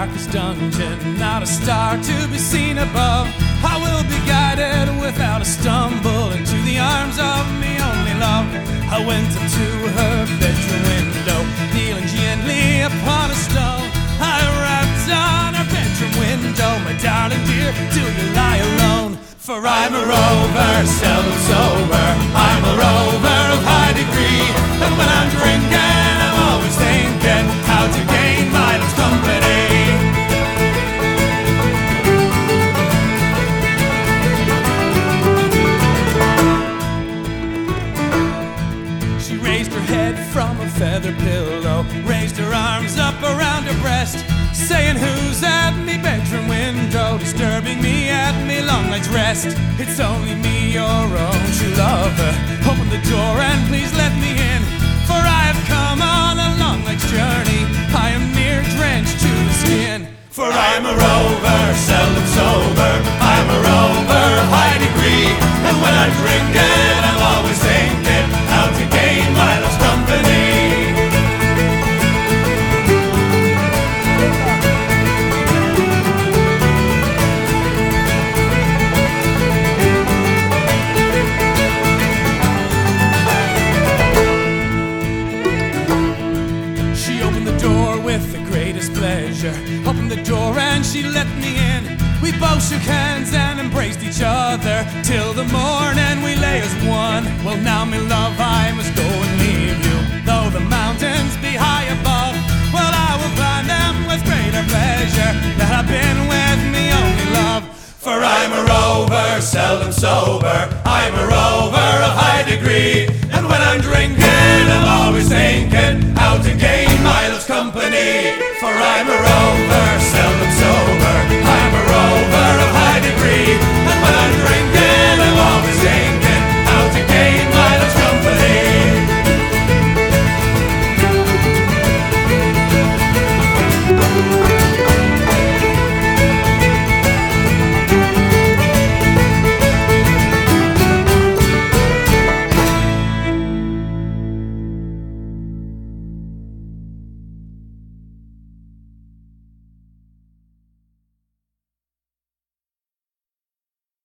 darkest dungeon, not a star to be seen above. I will be guided without a stumble into the arms of me only love. I went up to her bedroom window, kneeling gently upon a stone. I rapped on her bedroom window, my darling dear, do you lie alone? For I'm a rover, seldom sober, I'm a rover of high degree. And when I'm drinking, I'm always thinking how to gain my love's company. She raised her head from a feather pillow, raised her arms up around her breast, saying, who's at me bedroom window, disturbing me at me long night's rest? It's only me, your own true lover. Open the door and please let me in, for I have come on a long night's journey. I am near drenched to the skin. For I'm a rover, seldom sober, I'm a rover of high degree. And when I'm drinking, I'm always thinking how to gain my love's company. With the greatest pleasure, opened the door and she let me in. We both shook hands and embraced each other till the morning we lay as one. Well now, me love, I must go and leave you. Though the mountains be high above, well I will climb them with greater pleasure, that I've been with me only love. For I'm a rover, seldom sober, I'm a rover of high degree.